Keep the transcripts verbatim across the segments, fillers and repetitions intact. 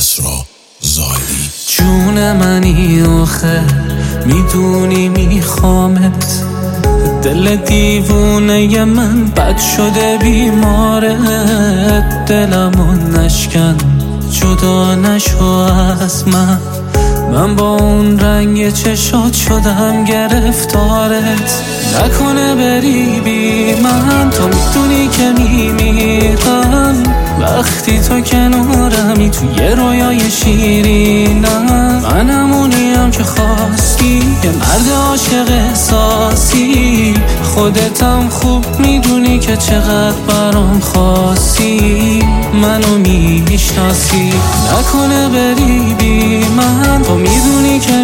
کسرا زاهدی. جون منی آخه میدونی میخوامت، دل دیوونه من بد شده بیمارت، دلمو نشکن جدا نشو از من، من با اون رنگ چشات شدم گرفتارت، نکنه بری بی من، تو میدونی که میمیرم وقتی تو کنارمی توی رویای شیرینم، من همونیم که خواستی یه مرد عاشق احساسی، خودتم خوب میدونی که چقدر برام خاصی، منو میشناسی، نکنه بری بی من، تو میدونی که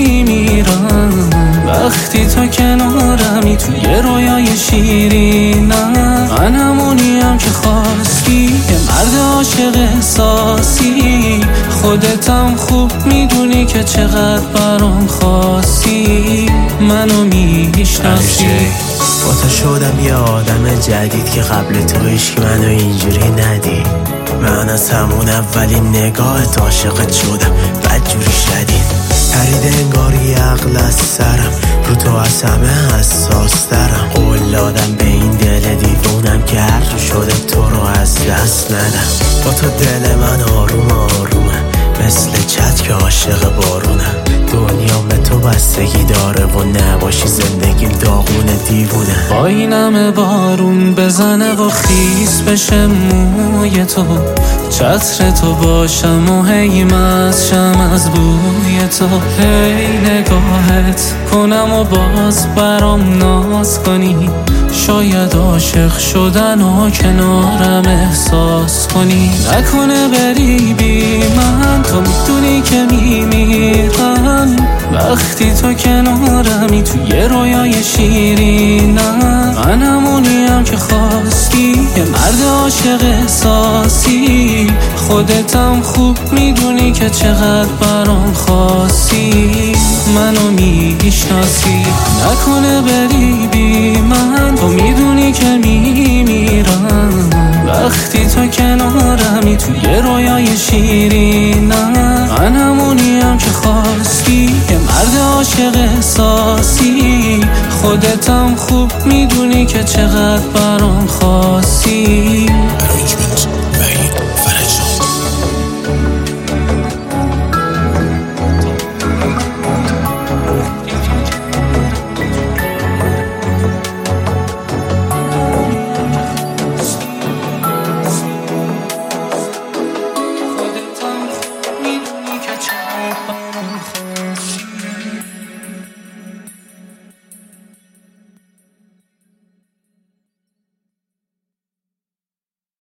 میمیرم وقتی تو کنارمی توی رویای شیرینم، من همونیم که خواستی یه مرد عاشق احساسی، خودتم خوب میدونی که چقدر برام خاصی، منو میشناسی. با تو شدم یه آدم جدید که قبل تو عشق منو اینجوری ندی، من از همون اولین نگاهت عاشقت شدم بدجوری شدید، پرید انگاری عقل از سرم، رو تو از همه حساس درم، قول دادم به این دل دیوونم که هر جو شده تو رو از دست ندم، با تو دل من آروم آرومه مثل چت که عاشق بارونم، دنیا به تو بستگی داره و نباشی زندگیم داغونه دیوونه، با این همه بارون بزنه و خیس بشه موی تو، چتر تو باشم و هی مزشم از بوی تو، هی نگاهت کنم و باز برام ناز کنی، شاید عاشق شدن و کنارم احساس کنی، نکنه بری بی من، تو میدونی که میمیرم وقتی تو کنارمی توی رویای شیرینم، من همونیم که خواستی یه مرد عاشق احساسی، خودتم خوب میدونی که چقدر برام خاصی، منو میشناسی، نکنه بری بی من، تو میدونی که میمیرم وقتی تو کنارمی توی رویای شیرینم، من همونیم که خواستی یه مرد عاشق احساسی، خودتم خوب میدونی که چقدر برام خاصی،